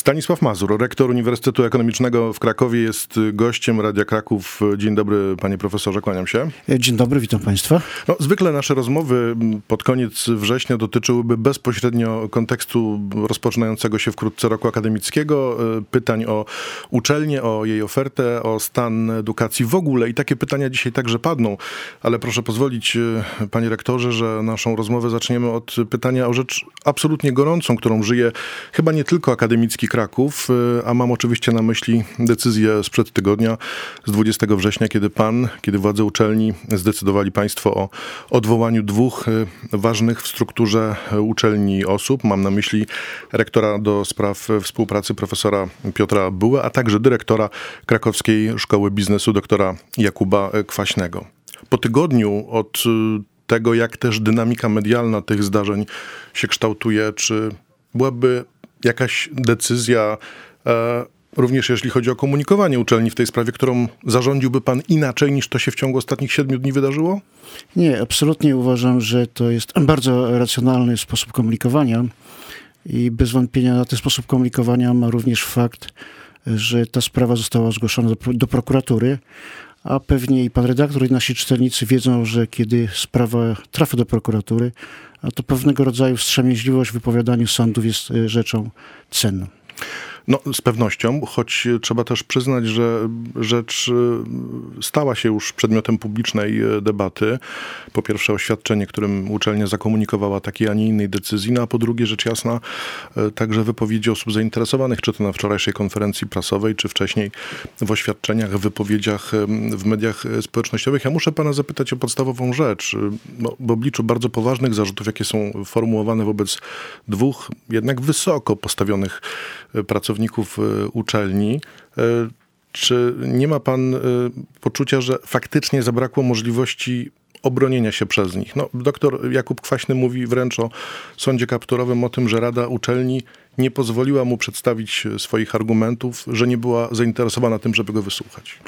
Stanisław Mazur, rektor Uniwersytetu Ekonomicznego w Krakowie, jest gościem Radia Kraków. Dzień dobry, panie profesorze, kłaniam się. Dzień dobry, witam państwa. Zwykle nasze rozmowy pod koniec września dotyczyłyby bezpośrednio kontekstu rozpoczynającego się wkrótce roku akademickiego, pytań o uczelnię, o jej ofertę, o stan edukacji w ogóle i takie pytania dzisiaj także padną, ale proszę pozwolić, panie rektorze, że naszą rozmowę zaczniemy od pytania o rzecz absolutnie gorącą, którą żyje chyba nie tylko akademicki Kraków, a mam oczywiście na myśli decyzję sprzed tygodnia, z 20 września, kiedy władze uczelni zdecydowali państwo o odwołaniu dwóch ważnych w strukturze uczelni osób. Mam na myśli rektora do spraw współpracy profesora Piotra Bułę, a także dyrektora Krakowskiej Szkoły Biznesu doktora Jakuba Kwaśnego. Po tygodniu od tego, jak też dynamika medialna tych zdarzeń się kształtuje, czy byłaby jakaś decyzja, również jeśli chodzi o komunikowanie uczelni w tej sprawie, którą zarządziłby pan inaczej niż to się w ciągu ostatnich 7 dni wydarzyło? Nie, absolutnie uważam, że to jest bardzo racjonalny sposób komunikowania i bez wątpienia na ten sposób komunikowania ma również fakt, że ta sprawa została zgłoszona do prokuratury, a pewnie i pan redaktor i nasi czytelnicy wiedzą, że kiedy sprawa trafia do prokuratury, a to pewnego rodzaju wstrzemięźliwość w wypowiadaniu sądów jest rzeczą cenną. Z pewnością, choć trzeba też przyznać, że rzecz stała się już przedmiotem publicznej debaty. Po pierwsze oświadczenie, którym uczelnia zakomunikowała takiej, a nie innej decyzji, a po drugie rzecz jasna także wypowiedzi osób zainteresowanych, czy to na wczorajszej konferencji prasowej, czy wcześniej w oświadczeniach, wypowiedziach w mediach społecznościowych. Ja muszę pana zapytać o podstawową rzecz. W obliczu bardzo poważnych zarzutów, jakie są formułowane wobec dwóch jednak wysoko postawionych pracowników uczelni. Czy nie ma pan poczucia, że faktycznie zabrakło możliwości obronienia się przez nich? Doktor Jakub Kwaśny mówi wręcz o sądzie kapturowym, o tym, że Rada Uczelni nie pozwoliła mu przedstawić swoich argumentów, że nie była zainteresowana tym, żeby go wysłuchać.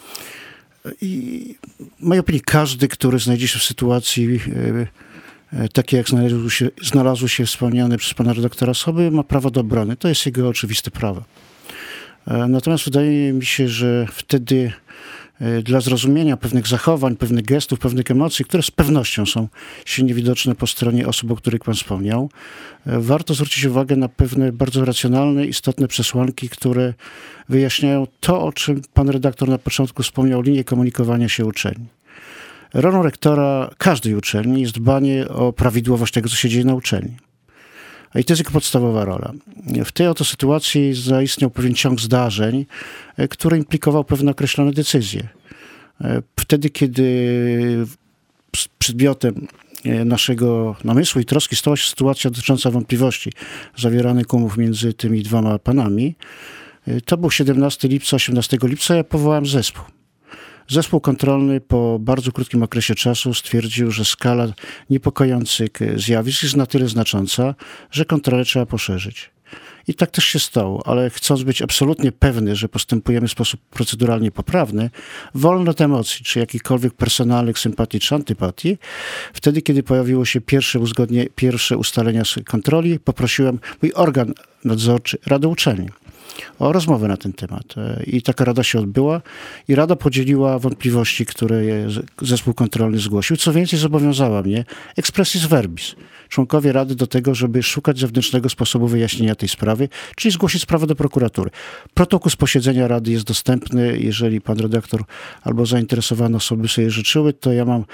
I w mojej opinii każdy, który znajdzie się w sytuacji takie jak znalazły się wspomniane przez pana redaktora osoby, ma prawo do obrony. To jest jego oczywiste prawo. Natomiast wydaje mi się, że wtedy dla zrozumienia pewnych zachowań, pewnych gestów, pewnych emocji, które z pewnością są silnie widoczne po stronie osób, o których pan wspomniał, warto zwrócić uwagę na pewne bardzo racjonalne, istotne przesłanki, które wyjaśniają to, o czym pan redaktor na początku wspomniał, linię komunikowania się uczelni. Rolą rektora każdej uczelni jest dbanie o prawidłowość tego, co się dzieje na uczelni. I to jest jego podstawowa rola. W tej oto sytuacji zaistniał pewien ciąg zdarzeń, który implikował pewne określone decyzje. Wtedy, kiedy przedmiotem naszego namysłu i troski stała się sytuacja dotycząca wątpliwości zawieranych umów między tymi dwoma panami, to był 17 lipca, 18 lipca, ja powołałem zespół. Zespół kontrolny po bardzo krótkim okresie czasu stwierdził, że skala niepokojących zjawisk jest na tyle znacząca, że kontrolę trzeba poszerzyć. I tak też się stało, ale chcąc być absolutnie pewny, że postępujemy w sposób proceduralnie poprawny, wolno od emocji, czy jakichkolwiek personalnych sympatii czy antypatii. Wtedy, kiedy pojawiło się pierwsze ustalenia z kontroli, poprosiłem mój organ nadzorczy, Radę Uczelni, o rozmowę na ten temat. I taka rada się odbyła i rada podzieliła wątpliwości, które zespół kontrolny zgłosił. Co więcej, zobowiązała mnie expressis verbis, członkowie rady, do tego, żeby szukać zewnętrznego sposobu wyjaśnienia tej sprawy, czyli zgłosić sprawę do prokuratury. Protokół z posiedzenia rady jest dostępny. Jeżeli pan redaktor albo zainteresowane osoby sobie życzyły, to ja mam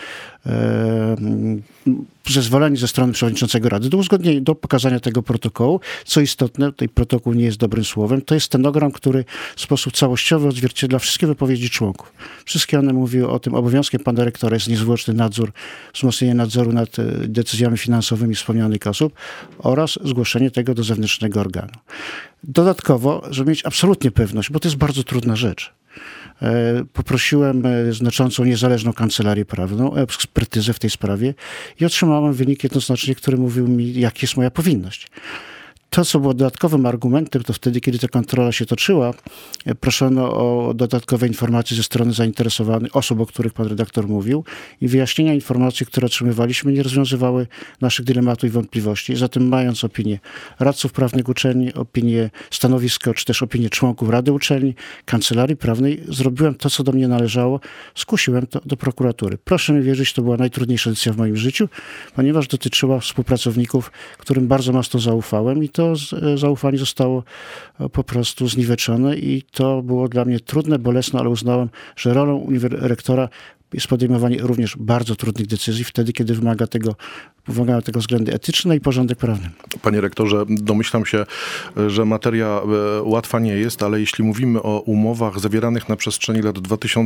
zezwolenie ze strony przewodniczącego rady do pokazania tego protokołu. Co istotne, tutaj protokół nie jest dobrym słowem, to jest stenogram, który w sposób całościowy odzwierciedla wszystkie wypowiedzi członków. Wszystkie one mówiły o tym, obowiązkiem pana rektora jest niezwłoczny nadzór, wzmocnienie nadzoru nad decyzjami finansowymi wspomnianych osób oraz zgłoszenie tego do zewnętrznego organu. Dodatkowo, żeby mieć absolutnie pewność, bo to jest bardzo trudna rzecz, poprosiłem znaczącą niezależną kancelarię prawną o ekspertyzę w tej sprawie i otrzymałem wynik jednoznacznie, który mówił mi, jaka jest moja powinność. To, co było dodatkowym argumentem, to wtedy, kiedy ta kontrola się toczyła, proszono o dodatkowe informacje ze strony zainteresowanych, osób, o których pan redaktor mówił, i wyjaśnienia informacji, które otrzymywaliśmy, nie rozwiązywały naszych dylematów i wątpliwości. Zatem, mając opinię radców prawnych uczelni, opinię, stanowisko, czy też opinię członków Rady Uczelni, Kancelarii Prawnej, zrobiłem to, co do mnie należało, skusiłem to do prokuratury. Proszę mi wierzyć, to była najtrudniejsza decyzja w moim życiu, ponieważ dotyczyła współpracowników, którym bardzo mocno zaufałem, i to zaufanie zostało po prostu zniweczone, i to było dla mnie trudne, bolesne, ale uznałem, że rolą rektora jest podejmowanie również bardzo trudnych decyzji wtedy, kiedy wymagają tego względy etyczne i porządek prawny. Panie rektorze, domyślam się, że materia łatwa nie jest, ale jeśli mówimy o umowach zawieranych na przestrzeni lat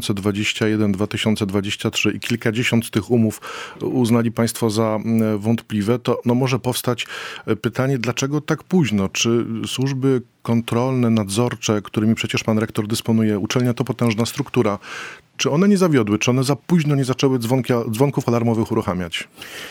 2021-2023 i kilkadziesiąt z tych umów uznali państwo za wątpliwe, to może powstać pytanie, dlaczego tak późno? Czy służby kontrolne, nadzorcze, którymi przecież pan rektor dysponuje, uczelnia to potężna struktura, czy one nie zawiodły? Czy one za późno nie zaczęły dzwonków alarmowych uruchamiać?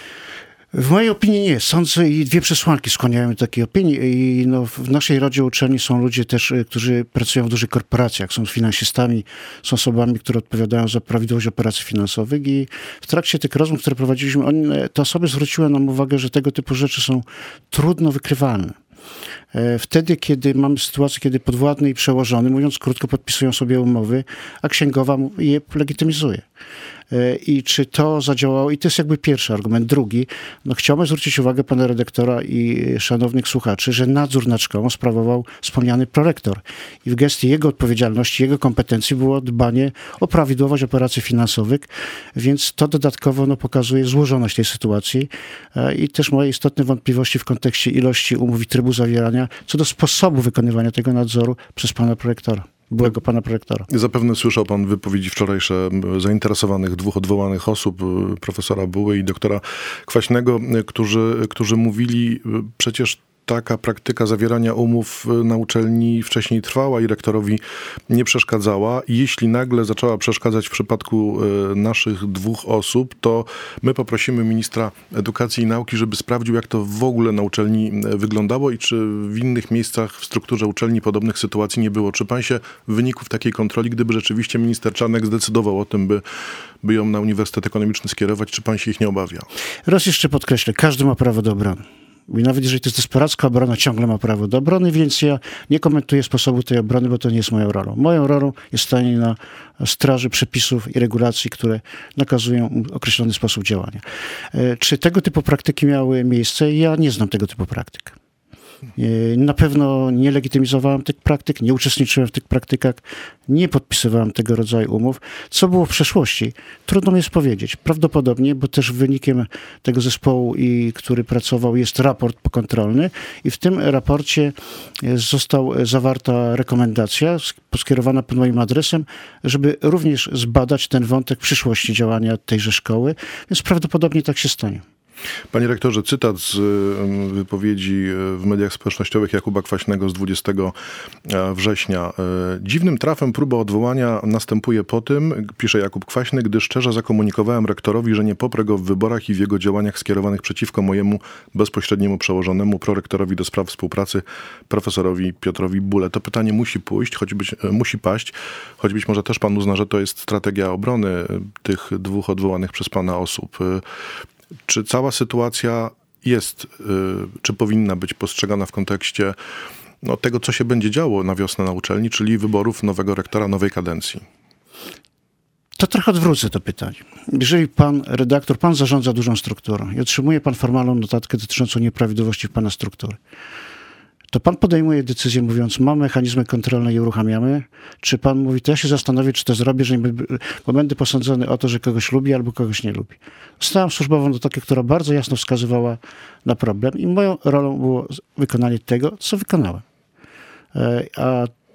W mojej opinii nie. Sądzę, i dwie przesłanki skłaniają do takiej opinii. I w naszej Radzie Uczelni są ludzie też, którzy pracują w dużych korporacjach, są finansistami, są osobami, które odpowiadają za prawidłowość operacji finansowych, i w trakcie tych rozmów, które prowadziliśmy, te osoby zwróciły nam uwagę, że tego typu rzeczy są trudno wykrywalne. Wtedy, kiedy mamy sytuację, kiedy podwładny i przełożony, mówiąc krótko, podpisują sobie umowy, a księgowa je legitymizuje. I czy to zadziałało? I to jest jakby pierwszy argument. Drugi, chciałbym zwrócić uwagę pana redaktora i szanownych słuchaczy, że nadzór nad szkołą sprawował wspomniany prorektor. I w gestii jego odpowiedzialności, jego kompetencji było dbanie o prawidłowość operacji finansowych, więc to dodatkowo pokazuje złożoność tej sytuacji i też moje istotne wątpliwości w kontekście ilości umów i trybu zawierania co do sposobu wykonywania tego nadzoru przez pana prorektora. Byłego pana prorektora. Zapewne słyszał pan wypowiedzi wczorajsze zainteresowanych dwóch odwołanych osób, profesora Buły i doktora Kwaśnego, którzy mówili, przecież taka praktyka zawierania umów na uczelni wcześniej trwała i rektorowi nie przeszkadzała. I jeśli nagle zaczęła przeszkadzać w przypadku naszych dwóch osób, to my poprosimy ministra edukacji i nauki, żeby sprawdził, jak to w ogóle na uczelni wyglądało i czy w innych miejscach w strukturze uczelni podobnych sytuacji nie było. Czy pan się wyników takiej kontroli, gdyby rzeczywiście minister Czarnek zdecydował o tym, by ją na Uniwersytet Ekonomiczny skierować, czy pan się ich nie obawia? Raz jeszcze podkreślę, każdy ma prawo do obrony. I nawet jeżeli to jest desperacka obrona, ciągle ma prawo do obrony, więc ja nie komentuję sposobu tej obrony, bo to nie jest moją rolą. Moją rolą jest stanie na straży przepisów i regulacji, które nakazują określony sposób działania. Czy tego typu praktyki miały miejsce? Ja nie znam tego typu praktyk. Na pewno nie legitymizowałem tych praktyk, nie uczestniczyłem w tych praktykach, nie podpisywałem tego rodzaju umów. Co było w przeszłości? Trudno mi jest powiedzieć. Prawdopodobnie, bo też wynikiem tego zespołu, który pracował, jest raport pokontrolny, i w tym raporcie została zawarta rekomendacja skierowana pod moim adresem, żeby również zbadać ten wątek przyszłości działania tejże szkoły, więc prawdopodobnie tak się stanie. Panie rektorze, cytat z wypowiedzi w mediach społecznościowych Jakuba Kwaśnego z 20 września. Dziwnym trafem próba odwołania następuje po tym, pisze Jakub Kwaśny, gdy szczerze zakomunikowałem rektorowi, że nie poprę go w wyborach i w jego działaniach skierowanych przeciwko mojemu bezpośredniemu przełożonemu, prorektorowi do spraw współpracy, profesorowi Piotrowi Bule. To pytanie musi paść, choć być może też pan uzna, że to jest strategia obrony tych dwóch odwołanych przez pana osób. Czy cała sytuacja jest, czy powinna być postrzegana w kontekście tego, co się będzie działo na wiosnę na uczelni, czyli wyborów nowego rektora, nowej kadencji? To trochę odwrócę to pytanie. Jeżeli pan redaktor, pan zarządza dużą strukturą i otrzymuje pan formalną notatkę dotyczącą nieprawidłowości w pana struktury, to pan podejmuje decyzję, mówiąc, mamy mechanizmy kontrolne i uruchamiamy, czy pan mówi, to ja się zastanowię, czy to zrobię, bo będę posądzony o to, że kogoś lubi albo kogoś nie lubi. Dostałem służbową notatkę, która bardzo jasno wskazywała na problem, i moją rolą było wykonanie tego, co wykonałem. A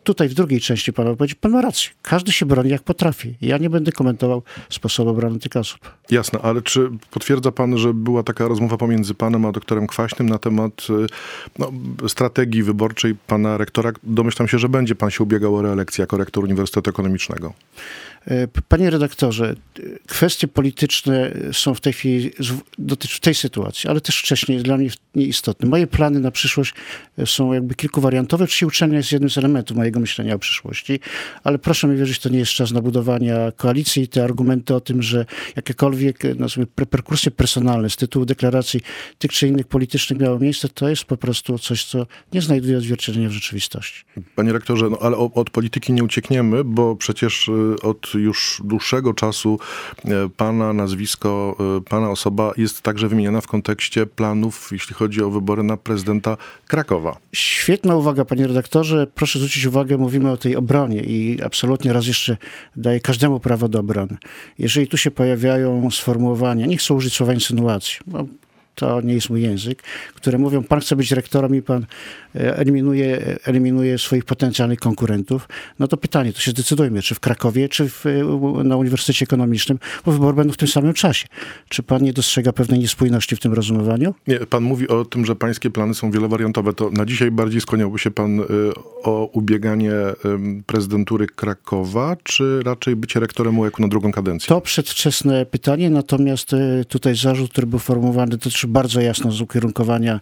tutaj w drugiej części pana wypowiedzi pan ma rację. Każdy się broni jak potrafi. Ja nie będę komentował sposobu obrony tych osób. Jasne, ale czy potwierdza pan, że była taka rozmowa pomiędzy panem a doktorem Kwaśnym na temat strategii wyborczej pana rektora? Domyślam się, że będzie pan się ubiegał o reelekcję jako rektor Uniwersytetu Ekonomicznego. Panie redaktorze, kwestie polityczne są w tej chwili, dotyczą tej sytuacji, ale też wcześniej jest dla mnie nieistotne. Moje plany na przyszłość są jakby kilkowariantowe. Oczywiście uczelnia jest jednym z elementów mojego myślenia o przyszłości, ale proszę mi wierzyć, to nie jest czas na budowania koalicji i te argumenty o tym, że jakiekolwiek reperkusje personalne z tytułu deklaracji tych czy innych politycznych miało miejsce, to jest po prostu coś, co nie znajduje odzwierciedlenia w rzeczywistości. Panie rektorze, ale od polityki nie uciekniemy, bo przecież od już dłuższego czasu pana nazwisko, pana osoba jest także wymieniana w kontekście planów, jeśli chodzi o wybory na prezydenta Krakowa. Świetna uwaga, panie redaktorze. Proszę zwrócić uwagę, mówimy o tej obronie i absolutnie raz jeszcze daję każdemu prawo do obrony. Jeżeli tu się pojawiają sformułowania, nie chcę użyć słowa insynuacji, bo to nie jest mój język, które mówią, pan chce być rektorem i pan eliminuje swoich potencjalnych konkurentów, no to pytanie, to się zdecydujmy, czy w Krakowie, czy na Uniwersytecie Ekonomicznym, bo wybory będą w tym samym czasie. Czy pan nie dostrzega pewnej niespójności w tym rozumowaniu? Nie, pan mówi o tym, że pańskie plany są wielowariantowe. To na dzisiaj bardziej skłaniałby się pan o ubieganie prezydentury Krakowa, czy raczej bycie rektorem UEK-u na drugą kadencję? To przedwczesne pytanie, natomiast tutaj zarzut, który był formułowany, dotyczy bardzo jasno ukierunkowania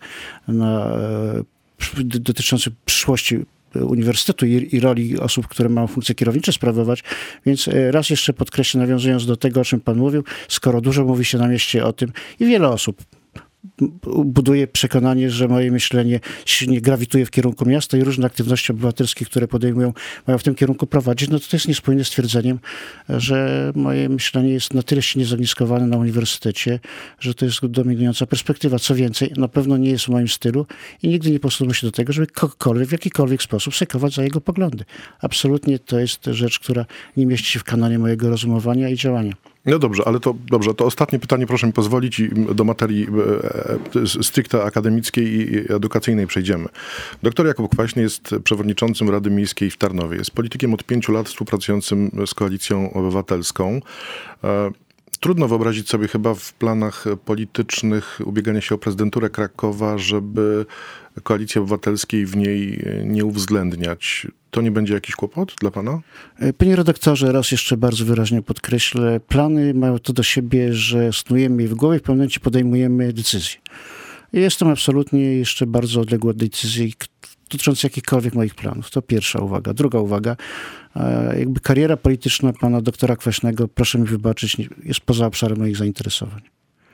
dotyczący przyszłości uniwersytetu i roli osób, które mają funkcje kierownicze sprawować. Więc raz jeszcze podkreślę, nawiązując do tego, o czym pan mówił, skoro dużo mówi się na mieście o tym i wiele osób buduje przekonanie, że moje myślenie silnie grawituje w kierunku miasta i różne aktywności obywatelskie, które podejmują, mają w tym kierunku prowadzić, no to jest niespójne z twierdzeniem, że moje myślenie jest na tyle silnie zagniskowane na uniwersytecie, że to jest dominująca perspektywa. Co więcej, na pewno nie jest w moim stylu i nigdy nie posunę się do tego, żeby kogokolwiek w jakikolwiek sposób sekować za jego poglądy. Absolutnie to jest rzecz, która nie mieści się w kanonie mojego rozumowania i działania. No dobrze, ale to ostatnie pytanie, proszę mi pozwolić, i do materii stricte akademickiej i edukacyjnej przejdziemy. Doktor Jakub Kwaśny jest przewodniczącym Rady Miejskiej w Tarnowie. Jest politykiem od 5 lat współpracującym z Koalicją Obywatelską. Trudno wyobrazić sobie chyba w planach politycznych ubiegania się o prezydenturę Krakowa, żeby Koalicji Obywatelskiej w niej nie uwzględniać. To nie będzie jakiś kłopot dla pana? Panie redaktorze, raz jeszcze bardzo wyraźnie podkreślę, plany mają to do siebie, że snujemy je w głowie, w pewnym momencie podejmujemy decyzję. Jestem absolutnie jeszcze bardzo odległy od decyzji dotyczącej jakichkolwiek moich planów. To pierwsza uwaga. Druga uwaga, jakby kariera polityczna pana doktora Kwaśnego, proszę mi wybaczyć, jest poza obszarem moich zainteresowań.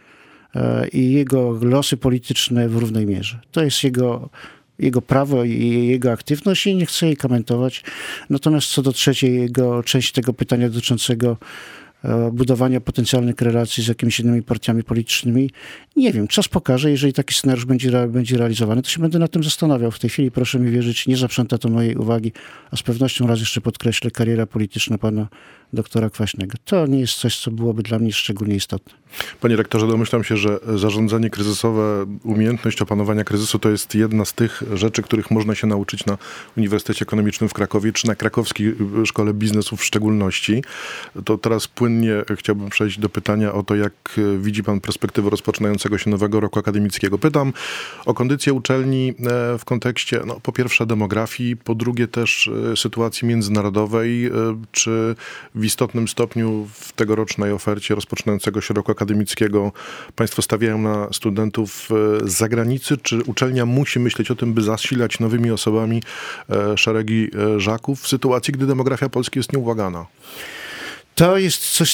I jego losy polityczne w równej mierze. To jest jego prawo i jego aktywność i nie chcę jej komentować. Natomiast co do trzeciej części tego pytania dotyczącego budowania potencjalnych relacji z jakimiś innymi partiami politycznymi, nie wiem, czas pokaże, jeżeli taki scenariusz będzie realizowany, to się będę nad tym zastanawiał. W tej chwili, proszę mi wierzyć, nie zaprząta to mojej uwagi, a z pewnością raz jeszcze podkreślę, kariera polityczna pana doktora Kwaśnego. To nie jest coś, co byłoby dla mnie szczególnie istotne. Panie rektorze, domyślam się, że zarządzanie kryzysowe, umiejętność opanowania kryzysu to jest jedna z tych rzeczy, których można się nauczyć na Uniwersytecie Ekonomicznym w Krakowie, czy na Krakowskiej Szkole Biznesu w szczególności. To teraz płynnie chciałbym przejść do pytania o to, jak widzi pan perspektywę rozpoczynającego się nowego roku akademickiego. Pytam o kondycję uczelni w kontekście, po pierwsze demografii, po drugie też sytuacji międzynarodowej, czy w istotnym stopniu w tegorocznej ofercie rozpoczynającego się roku akademickiego państwo stawiają na studentów z zagranicy, czy uczelnia musi myśleć o tym, by zasilać nowymi osobami szeregi Żaków w sytuacji, gdy demografia Polski jest nieubłagana? To jest coś,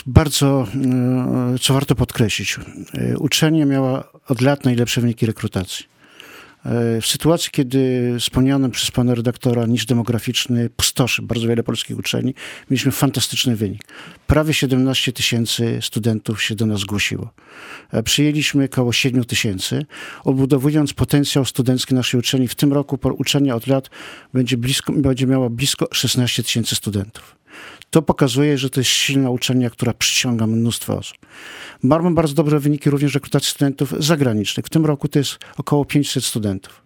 co warto podkreślić. Uczelnia miała od lat najlepsze wyniki rekrutacji. W sytuacji, kiedy wspomniany przez pana redaktora niż demograficzny pustoszy bardzo wiele polskich uczelni, mieliśmy fantastyczny wynik. Prawie 17 000 studentów się do nas zgłosiło. Przyjęliśmy około 7 000, odbudowując potencjał studencki naszej uczelni. W tym roku uczelnia od lat będzie miała blisko 16 000 studentów. To pokazuje, że to jest silna uczelnia, która przyciąga mnóstwo osób. Mamy bardzo dobre wyniki również rekrutacji studentów zagranicznych. W tym roku to jest około 500 studentów.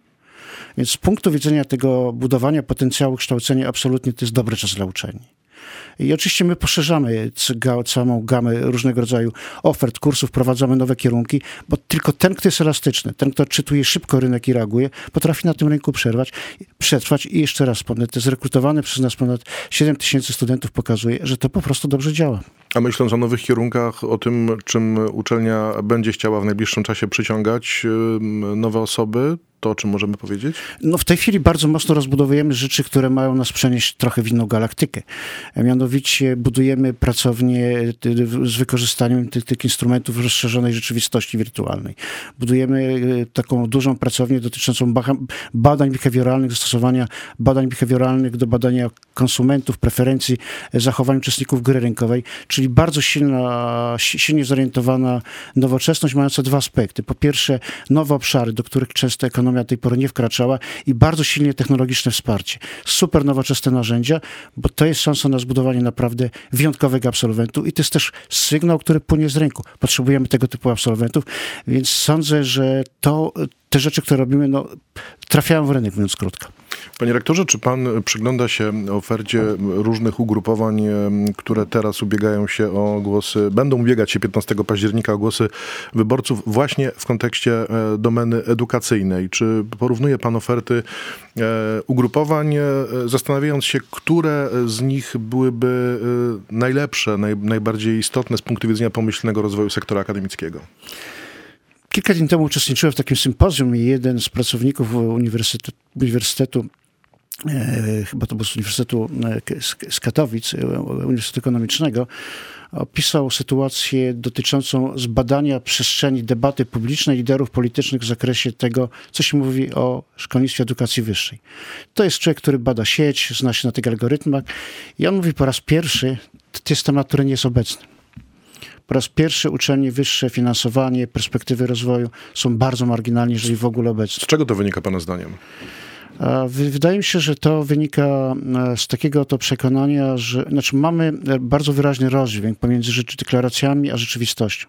Więc z punktu widzenia tego budowania potencjału kształcenia absolutnie to jest dobry czas dla uczelni. I oczywiście my poszerzamy całą gamę różnego rodzaju ofert, kursów, wprowadzamy nowe kierunki, bo tylko ten, kto jest elastyczny, ten, kto odczytuje szybko rynek i reaguje, potrafi na tym rynku przetrwać i jeszcze raz wspomnę, te zrekrutowane przez nas ponad 7 000 studentów pokazuje, że to po prostu dobrze działa. A myśląc o nowych kierunkach, o tym, czym uczelnia będzie chciała w najbliższym czasie przyciągać nowe osoby, to o czym możemy powiedzieć? No w tej chwili bardzo mocno rozbudowujemy rzeczy, które mają nas przenieść trochę w inną galaktykę. Mianowicie budujemy pracownie z wykorzystaniem tych instrumentów rozszerzonej rzeczywistości wirtualnej. Budujemy taką dużą pracownię dotyczącą badań behawioralnych, zastosowania badań behawioralnych do badania konsumentów, preferencji, zachowań uczestników gry rynkowej, czyli bardzo silnie zorientowana nowoczesność, mająca dwa aspekty. Po pierwsze, nowe obszary, do których często ekonomia do tej pory nie wkraczała i bardzo silnie technologiczne wsparcie. Super nowoczesne narzędzia, bo to jest szansa na zbudowanie naprawdę wyjątkowego absolwentu i to jest też sygnał, który płynie z rynku. Potrzebujemy tego typu absolwentów, więc sądzę, że te rzeczy, które robimy, trafiają w rynek, mówiąc krótko. Panie rektorze, czy pan przygląda się ofercie różnych ugrupowań, które teraz ubiegają się o głosy, będą ubiegać się 15 października o głosy wyborców właśnie w kontekście domeny edukacyjnej? Czy porównuje pan oferty ugrupowań, zastanawiając się, które z nich byłyby najlepsze, najbardziej istotne z punktu widzenia pomyślnego rozwoju sektora akademickiego? Kilka dni temu uczestniczyłem w takim sympozjum i jeden z pracowników uniwersytetu, chyba to był z Uniwersytetu z Katowic, Uniwersytetu Ekonomicznego, opisał sytuację dotyczącą zbadania przestrzeni debaty publicznej liderów politycznych w zakresie tego, co się mówi o szkolnictwie edukacji wyższej. To jest człowiek, który bada sieć, zna się na tych algorytmach i on mówi po raz pierwszy, to jest temat, który nie jest obecny. Po raz pierwszy uczelnie wyższe, finansowanie, perspektywy rozwoju są bardzo marginalnie, jeżeli w ogóle obecne. Z czego to wynika pana zdaniem? Wydaje mi się, że to wynika z takiego oto przekonania, że mamy bardzo wyraźny rozdźwięk pomiędzy deklaracjami a rzeczywistością.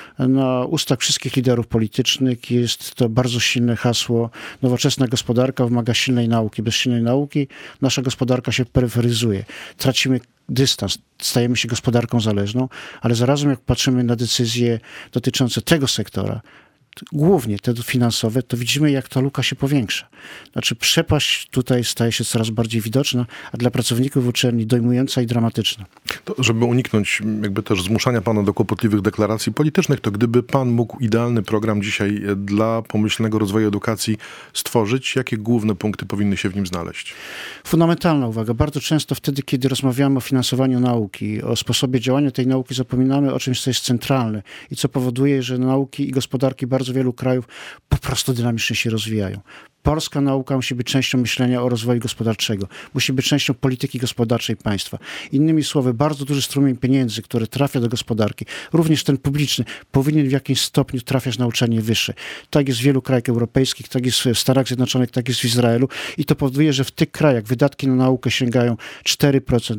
Na ustach wszystkich liderów politycznych jest to bardzo silne hasło: nowoczesna gospodarka wymaga silnej nauki. Bez silnej nauki nasza gospodarka się peryferyzuje. Tracimy dystans, stajemy się gospodarką zależną, ale zarazem jak patrzymy na decyzje dotyczące tego sektora, głównie te finansowe, to widzimy, jak ta luka się powiększa. Znaczy przepaść tutaj staje się coraz bardziej widoczna, a dla pracowników uczelni dojmująca i dramatyczna. To, żeby uniknąć jakby też zmuszania pana do kłopotliwych deklaracji politycznych, to gdyby pan mógł idealny program dzisiaj dla pomyślnego rozwoju edukacji stworzyć, jakie główne punkty powinny się w nim znaleźć? Fundamentalna uwaga. Bardzo często wtedy, kiedy rozmawiamy o finansowaniu nauki, o sposobie działania tej nauki, zapominamy o czymś, co jest centralne i co powoduje, że nauki i gospodarki bardzo wielu krajów po prostu dynamicznie się rozwijają. Polska nauka musi być częścią myślenia o rozwoju gospodarczego. Musi być częścią polityki gospodarczej państwa. Innymi słowy, bardzo duży strumień pieniędzy, który trafia do gospodarki, również ten publiczny, powinien w jakimś stopniu trafiać na uczelnie wyższe. Tak jest w wielu krajach europejskich, tak jest w Stanach Zjednoczonych, tak jest w Izraelu i to powoduje, że w tych krajach wydatki na naukę sięgają 4%,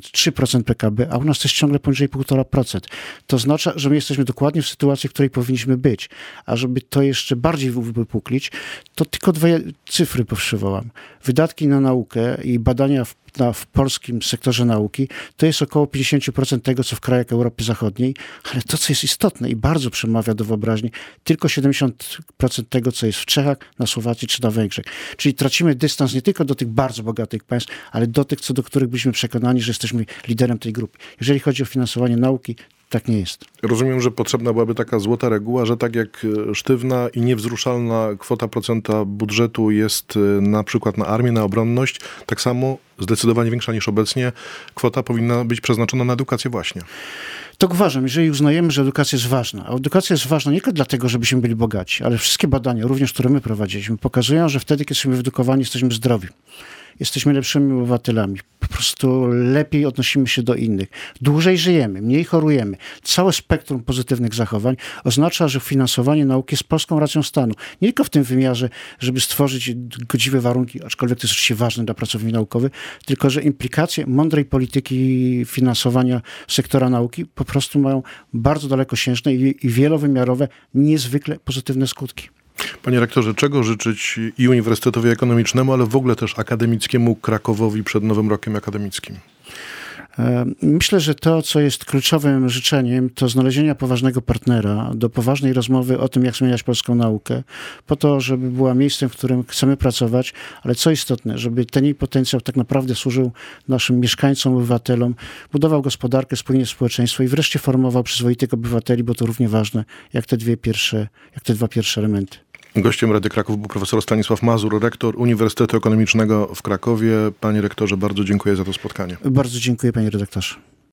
3% PKB, a u nas to jest ciągle poniżej 1,5%. To oznacza, że my jesteśmy dokładnie w sytuacji, w której powinniśmy być. A żeby to jeszcze bardziej wypuklić, to tylko dwie cyfry przywołam. Wydatki na naukę i badania w polskim sektorze nauki to jest około 50% tego, co w krajach Europy Zachodniej, ale to, co jest istotne i bardzo przemawia do wyobraźni, tylko 70% tego, co jest w Czechach, na Słowacji czy na Węgrzech. Czyli tracimy dystans nie tylko do tych bardzo bogatych państw, ale do tych, co do których byliśmy przekonani, że jesteśmy liderem tej grupy. Jeżeli chodzi o finansowanie nauki, tak nie jest. Rozumiem, że potrzebna byłaby taka złota reguła, że tak jak sztywna i niewzruszalna kwota procenta budżetu jest na przykład na armię, na obronność, tak samo zdecydowanie większa niż obecnie kwota powinna być przeznaczona na edukację właśnie. To uważam, jeżeli uznajemy, że edukacja jest ważna, a edukacja jest ważna nie tylko dlatego, żebyśmy byli bogaci, ale wszystkie badania, również które my prowadziliśmy, pokazują, że wtedy, kiedy jesteśmy wyedukowani, jesteśmy zdrowi. Jesteśmy lepszymi obywatelami. Po prostu lepiej odnosimy się do innych. Dłużej żyjemy, mniej chorujemy. Całe spektrum pozytywnych zachowań oznacza, że finansowanie nauki jest polską racją stanu. Nie tylko w tym wymiarze, żeby stworzyć godziwe warunki, aczkolwiek to jest oczywiście ważne dla pracowników naukowych, tylko że implikacje mądrej polityki finansowania sektora nauki po prostu mają bardzo dalekosiężne i wielowymiarowe, niezwykle pozytywne skutki. Panie rektorze, czego życzyć i Uniwersytetowi Ekonomicznemu, ale w ogóle też akademickiemu Krakowowi przed nowym rokiem akademickim? Myślę, że to, co jest kluczowym życzeniem, to znalezienia poważnego partnera do poważnej rozmowy o tym, jak zmieniać polską naukę, po to, żeby była miejscem, w którym chcemy pracować, ale co istotne, żeby ten jej potencjał tak naprawdę służył naszym mieszkańcom, obywatelom, budował gospodarkę, spójnie społeczeństwo i wreszcie formował przyzwoitych obywateli, bo to równie ważne, jak te dwa pierwsze elementy. Gościem Rady Kraków był profesor Stanisław Mazur, rektor Uniwersytetu Ekonomicznego w Krakowie. Panie rektorze, bardzo dziękuję za to spotkanie. Bardzo dziękuję, panie redaktorze.